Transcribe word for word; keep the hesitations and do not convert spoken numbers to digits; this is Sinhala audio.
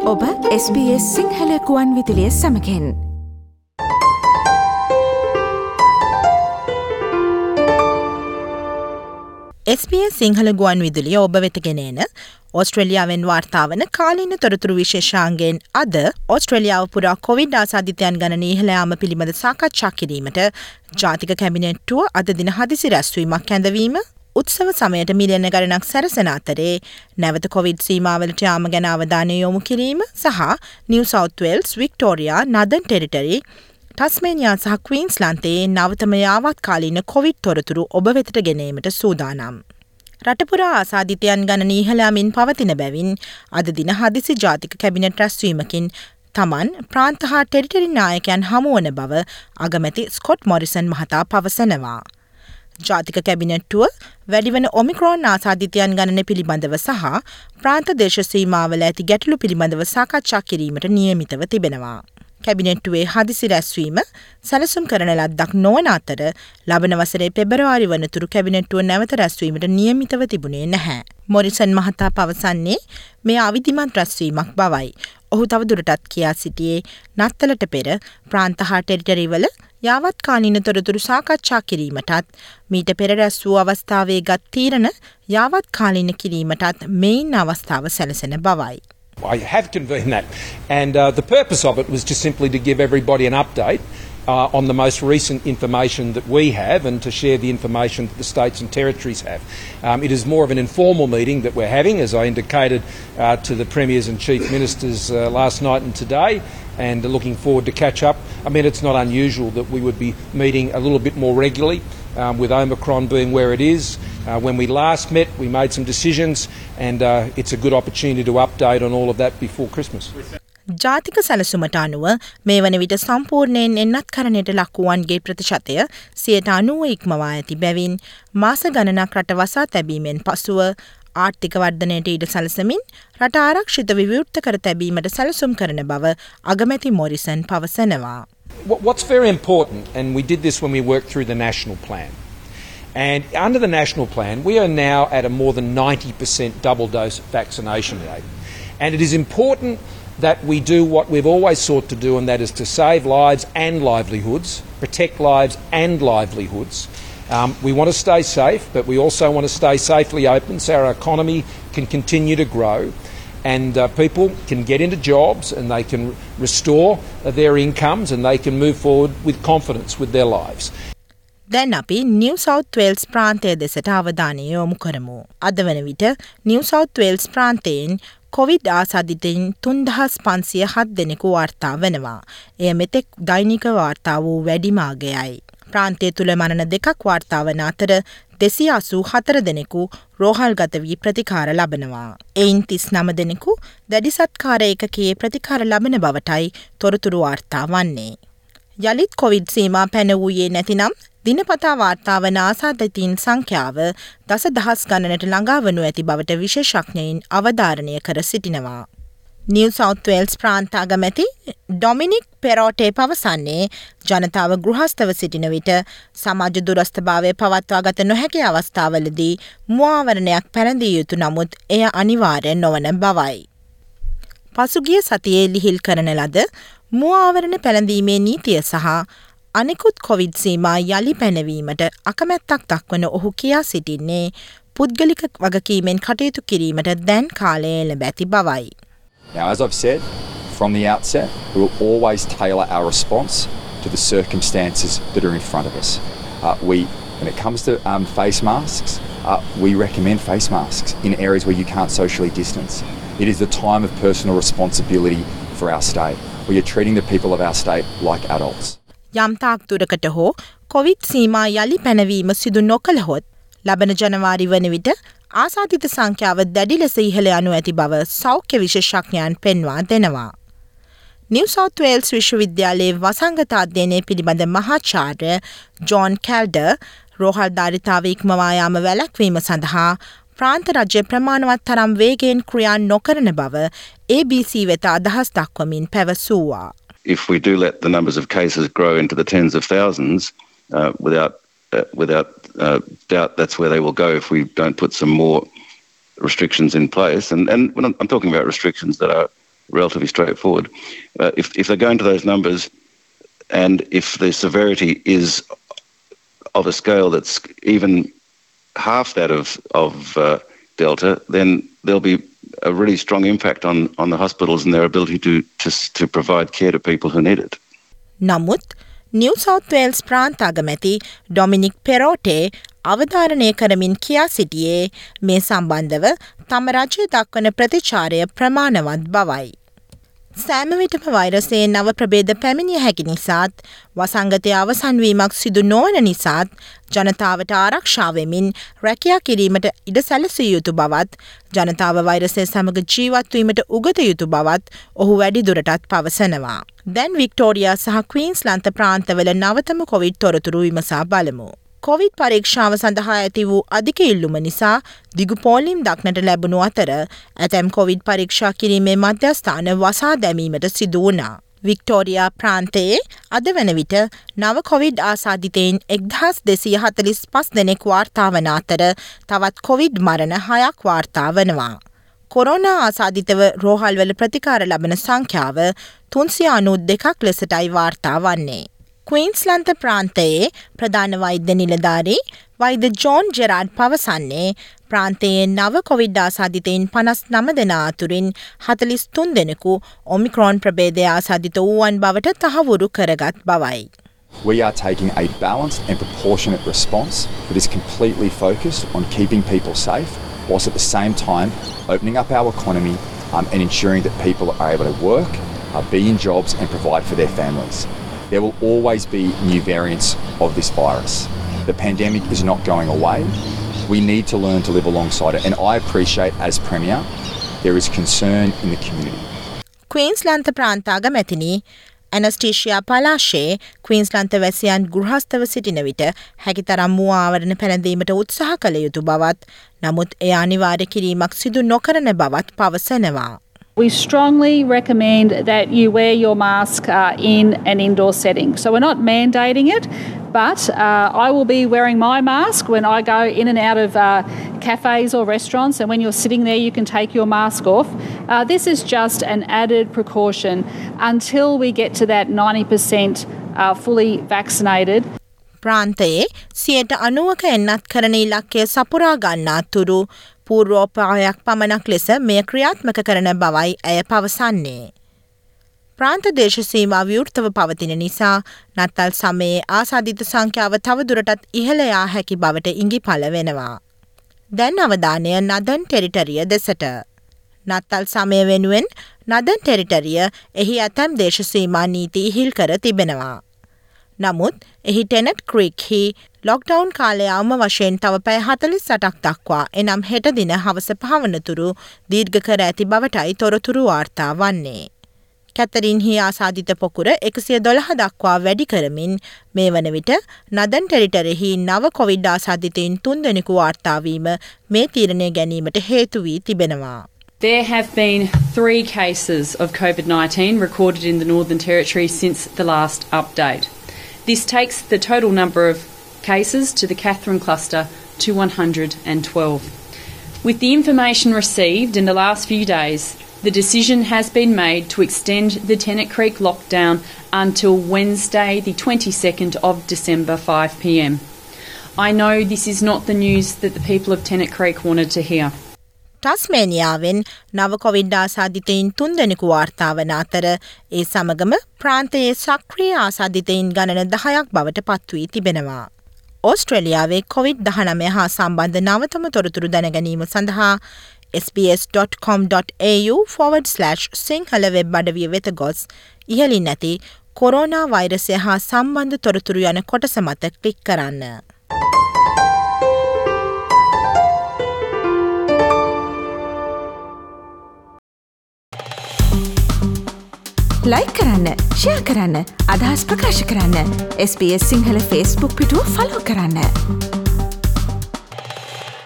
ඔබ S B S සිංහල ගුවන් විදුලිය සමගින් S B S සිංහල ගුවන් විදුලිය ඔබ වෙත ගෙන එන ඕස්ට්‍රේලියාවෙන් වාර්තා වන කාලීන තොරතුරු විශේෂාංගයෙන් අද ඕස්ට්‍රේලියාව පුරා කොවිඩ් ආසාදිතයන් ගණන ඉහළ යාම පිළිබඳ සාකච්ඡා කිරීමට ජාතික කැබිනට්ටුව අද දින හදිසි රැස්වීමක් ඇඳවීම, උත්සව සමයට මිලියන ගණනක් සැරසෙන අතරේ නැවත කොවිඩ් සීමාවලට යාම ගැන අවධානය යොමු කිරීම සහ New South Wales, Victoria, Northern Territory, Tasmania සහ ක්වීන්ස්ලන්තයේ නවතම යාවත්කාලීන කොවිඩ් තොරතුරු ඔබ වෙතට ගෙනීමට සූදානම්. රටපුරා ආසාදිතයන් ගණන ඉහළ යමින් පවතින බැවින් අද දින හදිසි ජාතික කැබිනට් රැස්වීමකින් තමන් ප්‍රාන්ත හා ටෙරිටරි නායකයන් හමුවන බව අගමැති ස්කොට් මොරිසන් මහතා පවසනවා. ජාතික කැබිනට්ටුව වැඩිවන ඔමික්‍රෝන් ආසාදිතයන් ගණන පිළිබඳව සහ ප්‍රාන්ත දේශ සීමාවල ඇති ගැටලු පිළිබඳව සාකච්ඡා කිරීමට නියමිතව තිබෙනවා. කැබිනට්ටුවේ හදිසි රැස්වීම සැලසුම් කරන ලද්දක් නොවන අතර ලබන වසරේ පෙබරවාරි වනතුරු කැබිනට්ටුව නැවත රැස්වීමට නියමිතව තිබුණේ නැහැ. මොරිසන් මහතා පවසන්නේ මේ අවිධිමත් රැස්වීමක් බවයි. ඔහු තවදුරටත් කියා සිටියේ නත්තලට පෙර ප්‍රාන්ත හා ටෙරිටරිවල යාවත්කාලීන තොරතුරු සාකච්ඡා කිරීමටත් මීට පෙර රැස් වූ අවස්ථාවේ ගත් තීරණ යාවත්කාලීන කිරීමටත් මෙයින් අවස්ථාව සැලසෙන බවයි. I have convened that, and uh, the purpose of it was just simply to give everybody an update uh, on the most recent information that we have and to share the information that the states and territories have. Um, it is more of an informal meeting that we're having, as I indicated uh, to the premiers and chief ministers uh, last night and today, and uh, looking forward to catch up. I mean, it's not unusual that we would be meeting a little bit more regularly, um, with Omicron being where it is. Uh, when we last met, we made some decisions, and uh, it's a good opportunity to update on all of that before Christmas. ජාතික සැලසුමට අනුව මේ වන විට සම්පූර්ණයෙන් එන්නත් කරණයට ලක්වුවන්ගේ ප්‍රතිශතය සියයට අනූව ඉක්මවා ඇති බැවින් මාස ගණනක් රට වසා තැබීමෙන් පසුව ආර්ථික වර්ධනයට ඉඩ සැලසමින් රට ආරක්ෂිත විවෘත කර තැබීමට සැලසුම් කරන බව අගමැති මොරිසන් පවසනවා. What's very important, and we did this when we worked through the national plan, and under the national plan we are now at a more than ninety percent double dose vaccination rate, and it is important that we do what we've always sought to do, and that is to save lives and livelihoods, protect lives and livelihoods. Um, we want to stay safe, but we also want to stay safely open so our economy can continue to grow, and uh, people can get into jobs and they can restore uh, their incomes and they can move forward with confidence with their lives. දැන් අපි නිව් සවුත් වේල්ස් ප්‍රාන්තය දෙසට අවධානය යොමු කරමු. අද වන විට නිව් සවුත් වේල්ස් ප්‍රාන්තයෙන් කොවිඩ් ආසාදිතයින් තුන්දහස් පන්සිය හත් දෙනෙකු වාර්තා වෙනවා. එය මෙතෙක් දෛනික වාර්තා වූ වැඩිම අගයයි. ප්‍රාන්තය තුළ මරණ දෙකක් වාර්තා වන අතර දෙසිය අසූ හතර දෙනෙකු රෝහල්ගත වී ප්‍රතිකාර ලබනවා. එයින් තිස් නම දෙනෙකු දැඩි සත්කාර ඒකකයේ ප්‍රතිකාර ලබන බවටයි තොරතුරු වාර්තා වන්නේ. යළිත් කොවිඩ් සීමා පැන වූයේ නැතිනම් දිනපතා වාර්තා වන ආසාදිතයින් සංඛ්‍යාව දස දහස් ගණනට ළඟා වනු ඇති බවට විශේෂඥයින් අවධාරණය කර සිටිනවා. නිව් සවුත් වේල්ස් ප්‍රාන්ත අගමැති ඩොමිනික් පෙරෝටේ පවසන්නේ ජනතාව ගෘහස්තව සිටින විට සමාජ දුරස්ථභාවය පවත්වා ගත නොහැකි අවස්ථාවලදී මුවාවරණයක් පැළඳිය යුතු නමුත් එය අනිවාර්ය නොවන බවයි. පසුගිය සතියේ ලිහිල් කරන ලද මුවාවරණ පැළඳීමේ නීතිය සහ අනෙකුත් කොවිඩ් සීමා යළි පැනවීමට අකමැත්තක් දක්වන ඔහු කියා සිටින්නේ පුද්ගලික වගකීමෙන් කටයුතු කිරීමට දැන් කාලය එළඹ ඇති බවයි. Now, as I've said from the outset, we will always tailor our response to the circumstances that are in front of us. Uh, we, when it comes to um, face masks, uh, we recommend face masks in areas where you can't socially distance. It is the time of personal responsibility for our state. We are treating the people of our state like adults. යම් තාක් දුරකට හෝ කොවිඩ් සීමා යළි පැනවීම සිදු නොකළහොත් ලබන ජනවාරි වන විට ආසාදිත සංඛ්‍යාව දැඩි ලෙස ඉහළ යනු ඇති බව සෞඛ්‍ය විශේෂඥයන් පෙන්වා දෙනවා. නිව් සවුත් වේල්ස් විශ්වවිද්‍යාලයේ වසංගත අධ්‍යයනය පිළිබඳ මහාචාර්ය ජෝන් කැල්ඩර් රෝහල්ධාරිතාව ඉක්මවා යාම වැළැක්වීම සඳහා ප්‍රාන්ත රජය ප්‍රමාණවත් තරම් වේගයෙන් ක්‍රියා නොකරන බව A B C වෙත අදහස් දක්වමින් පැවසුවා. If we do let the numbers of cases grow into the tens of thousands, uh, without uh, without uh, doubt, that's where they will go if we don't put some more restrictions in place. And and when I'm, I'm talking about restrictions that are relatively straightforward. Uh, if, if they go into those numbers and if the severity is of a scale that's even half that of, of uh, Delta, then there'll be a really strong impact on, on the hospitals and their ability to, to, to provide care to people who need it. නමුත් නිව් සවුත් වේල්ස් ප්‍රාන්ත අගමැති ඩොමිනික් පෙරෝටේ අවධාරණය කරමින් කියා සිටියේ මේ සම්බන්ධව තම රජය දක්වන ප්‍රතිචාරය ප්‍රමාණවත් බවයි. සෑම විටම වෛරසයේ නව ප්‍රභේද පැමිණිය හැකි නිසාත් වසංගතය අවසන් වීමක් සිදු නොවන නිසාත් ජනතාවට ආරක්ෂා වෙමින් රැකියා කිරීමට ඉඩ සැලසිය යුතු බවත් ජනතාව වෛරසය සමග ජීවත් වීමට උගත යුතු බවත් ඔහු වැඩිදුරටත් පවසනවා. දැන් වික්ටෝරියා සහ ක්වීන්ස්ලන්ත ප්‍රාන්තවල නවතම කොවිඩ් තොරතුරු විමසා බලමු. කොවිඩ් පරීක්ෂාව සඳහා ඇති වූ අධික ඉල්ලුම නිසා දිගු පෝලිම් දක්නට ලැබුණු අතර ඇතැම් කොවිඩ් පරීක්ෂා කිරීමේ මධ්‍යස්ථාන වසා දැමීමට සිදු වුණා. වික්ටෝරියා ප්‍රාන්තයේ අද වන විට නව කොවිඩ් ආසාදිතයින් එක්දහස් දෙසිය හතළිස් පස් දෙනෙක් වාර්තා වන අතර තවත් කොවිඩ් මරණ හයක් වාර්තා වනවා. කොරෝනා ආසාදිතව රෝහල්වල ප්‍රතිකාර ලබන සංඛ්‍යාව තුන්සිය අනූ දෙකක් ලෙසටයි වාර්තා වන්නේ. ක්වීන්ස්ලන්ත ප්‍රාන්තයේ ප්‍රධාන වෛද්‍ය නිලධාරී වෛද්‍ය ජෝන් ජෙරාඩ් පවසන්නේ ප්‍රාන්තයේ නව කොවිඩ් ආසාදිතයින් පනස් නම දෙනා අතුරින් හතළිස් තුන් දෙනෙකු ඔමික්‍රෝන් ප්‍රභේදය ආසාදිත වූවන් බවට තහවුරු කරගත් බවයි. We are taking a balanced and proportionate response that is completely focused on keeping people safe whilst at the same time opening up our economy um, and ensuring that people are able to work, uh, be in jobs and provide for their families. There will always be new variants of this virus. The pandemic is not going away. We need to learn to live alongside it. And I appreciate, as Premier, there is concern in the community. ක්වීන්ස්ලන්ත ප්‍රාන්ත අගමැතිනි ඇනස්ටීෂියා පලාෂේ ක්වීන්ස්ලන්ත වැසියන් ගෘහස්තව සිටින විට හැකිතරම් වූ ආවරණ පැළඳීමට උත්සාහ කළ යුතු බවත් නමුත් එය අනිවාර්ය කිරීමක් සිදු නොකරන බවත් පවසනවා. We strongly recommend that you wear your mask uh, in an indoor setting. So we're not mandating it, but uh, I will be wearing my mask when I go in and out of uh, cafes or restaurants, and when you're sitting there you can take your mask off. Uh, this is just an added precaution until we get to that ninety percent uh, fully vaccinated. ප්‍රාන්තයේ සියයට අනූවක එන්නත් කරන ඉලක්කය සපුරා ගන්නා තුරු පූර්වෝපායක් පමණක් ලෙස මෙය ක්‍රියාත්මක කරන බවයි ඇය පවසන්නේ. ප්‍රාන්ත දේශ සීමා විවෘතව පවතින නිසා නත්තල් සමයේ ආසාදිත සංඛ්‍යාව තවදුරටත් ඉහළ යා හැකි බවට ඉඟිපළ වෙනවා. දැන් අවධානය නදන් ටෙරිටරිය දෙසට. නත්තල් සමය වෙනුවෙන් නදන් ටෙරිටරිය එහි ඇතැම් දේශ සීමා නීති ඉහිල් කර තිබෙනවා. නමුත් එහි ටෙනට් ක්‍රීක්හි ලොක්ඩවුන් කාලය අවම වශයෙන් තව පැය හතළිස් අටක් දක්වා එනම් හෙට දින හවස පහ වනතුරු දීර්ඝ කර ඇති බවටයි තොරතුරු වාර්තා වන්නේ. කැතරින්හි ආසාදිත පොකුර එකසිය දොළහ දක්වා වැඩි කරමින් මේ වන විට නදන් ටෙරිටරියෙහි නව කොවිඩ් ආසාදිතයින් තුන් දෙනෙකු වාර්තා වීම මේ තීරණය ගැනීමට හේතු වී තිබෙනවා. There have been three cases of COVID nineteen recorded in the Northern Territory since the last update. This takes the total number of cases to the Katherine cluster to one hundred twelve. With the information received in the last few days, the decision has been made to extend the Tennant Creek lockdown until Wednesday, the twenty-second of December, five p m. I know this is not the news that the people of Tennant Creek wanted to hear. ටස්මේනියාවෙන් නව කොවිඩ් ආසාදිතයින් තුන් දෙනෙකු වාර්තා වන අතර ඒ සමගම ප්‍රාන්තයේ සක්‍රිය ආසාදිතයින් ගණන දහයක් බවට පත්වී තිබෙනවා. ඕස්ට්‍රේලියාවේ කොවිඩ් දහනවය හා සම්බන්ධ නවතම තොරතුරු දැනගැනීම සඳහා s b s dot com dot a u forward slash Sinhala web අඩවිය වෙත ගොස් ඉහළින් නැති කොරෝනා වෛරසය හා සම්බන්ධ තොරතුරු යන කොටස මත ක්ලික් කරන්න. ලයික් කරන්න, ෂෙයා කරන්න, අදහස් ප්‍රකාශ කරන්න. S B S Sinhala Facebook පිටුව ෆලෝ කරන්න.